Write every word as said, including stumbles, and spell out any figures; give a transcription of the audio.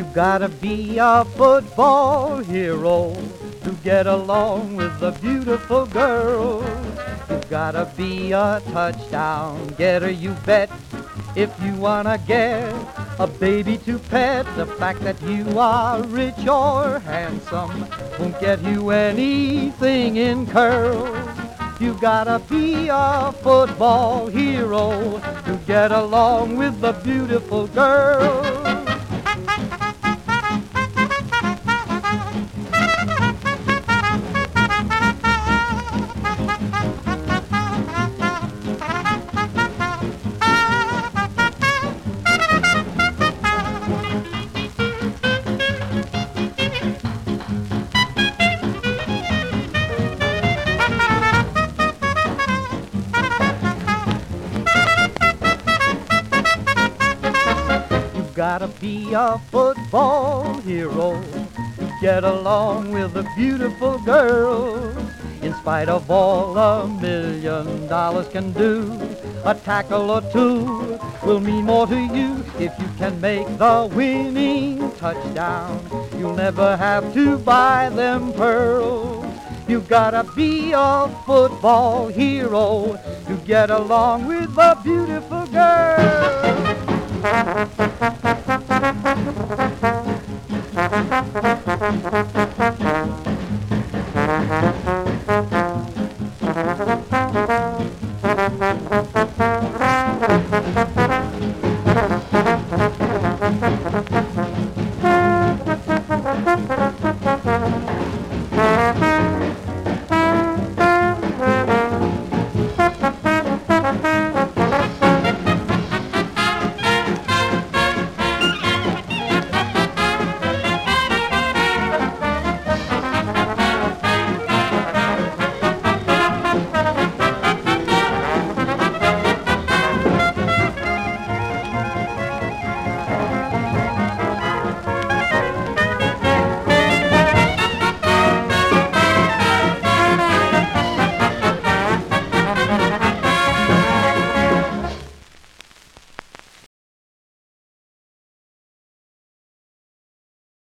Gotta be a football hero to get along with the beautiful girl. You gotta be a touchdown getter, you bet, if you wanna get a baby to pet. The fact that you are rich or handsome won't get you anything in curls. You gotta be a football hero to get along with the beautiful girl. Gotta be a football hero to get along with a beautiful girl. In spite of all a million dollars can do, a tackle or two will mean more to you. If you can make the winning touchdown, you'll never have to buy them pearls. You gotta be a football hero to get along with a beautiful girl.